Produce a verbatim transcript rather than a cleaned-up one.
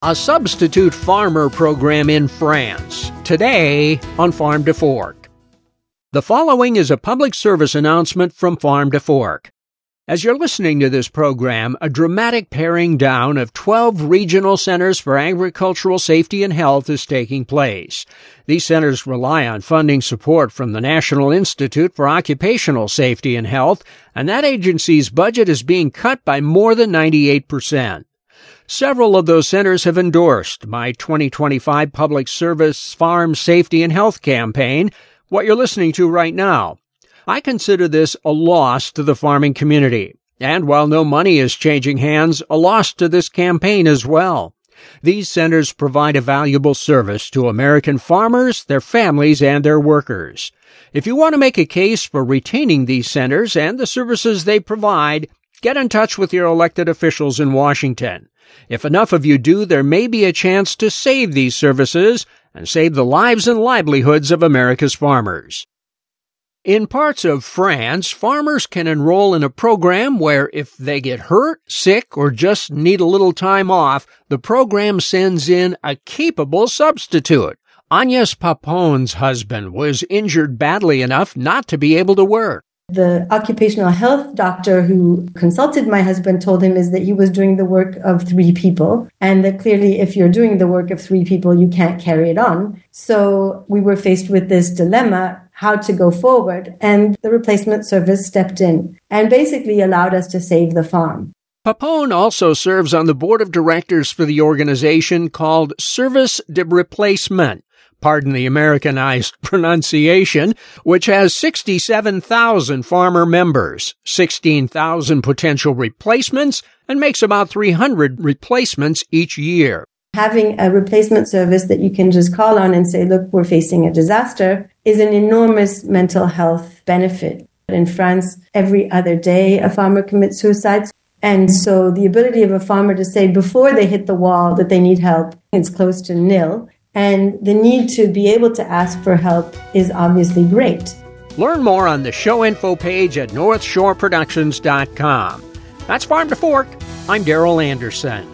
A substitute farmer program in France. Today on Farm to Fork. The following is a public service announcement from Farm to Fork. As you're listening to this program, a dramatic paring down of twelve regional centers for agricultural safety and health is taking place. These centers rely on funding support from the National Institute for Occupational Safety and Health, and that agency's budget is being cut by more than ninety-eight percent. Several of those centers have endorsed my twenty twenty-five Public Service Farm Safety and Health campaign, what you're listening to right now. I consider this a loss to the farming community, and while no money is changing hands, a loss to this campaign as well. These centers provide a valuable service to American farmers, their families, and their workers. If you want to make a case for retaining these centers and the services they provide, get in touch with your elected officials in Washington. If enough of you do, there may be a chance to save these services and save the lives and livelihoods of America's farmers. In parts of France, farmers can enroll in a program where if they get hurt, sick, or just need a little time off, the program sends in a capable substitute. Agnes Papon's husband was injured badly enough not to be able to work. The occupational health doctor who consulted my husband told him is that he was doing the work of three people, and that clearly if you're doing the work of three people, you can't carry it on. So we were faced with this dilemma, how to go forward, and the replacement service stepped in and basically allowed us to save the farm. Papon also serves on the board of directors for the organization called Service de Replacement, pardon the Americanized pronunciation, which has sixty-seven thousand farmer members, sixteen thousand potential replacements, and makes about three hundred replacements each year. Having a replacement service that you can just call on and say, look, we're facing a disaster, is an enormous mental health benefit. In France, every other day a farmer commits suicide. And so the ability of a farmer to say before they hit the wall that they need help is close to nil. And the need to be able to ask for help is obviously great. Learn more on the show info page at north shore productions dot com. That's Farm to Fork. I'm Darrell Anderson.